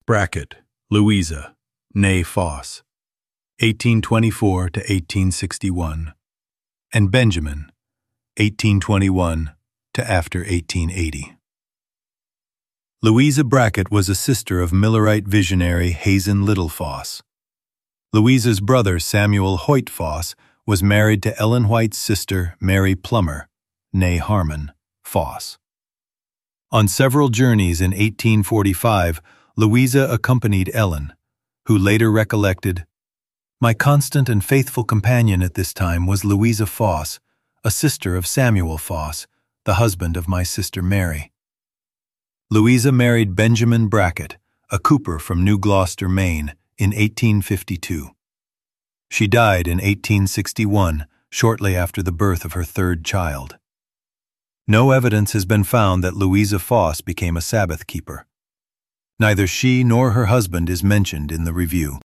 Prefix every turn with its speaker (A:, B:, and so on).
A: Brackett, Louisa, née Foss, 1824 to 1861, and Benjamin, 1821 to after 1880. Louisa Brackett was a sister of Millerite visionary Hazen Little Foss. Louisa's brother Samuel Hoyt Foss was married to Ellen White's sister Mary Plummer, née Harmon, Foss. On several journeys in 1845, Louisa accompanied Ellen, who later recollected, "My constant and faithful companion at this time was Louisa Foss, a sister of Samuel Foss, the husband of my sister Mary." Louisa married Benjamin Brackett, a cooper from New Gloucester, Maine, in 1852. She died in 1861, shortly after the birth of her third child. No evidence has been found that Louisa Foss became a Sabbath keeper. Neither she nor her husband is mentioned in the review.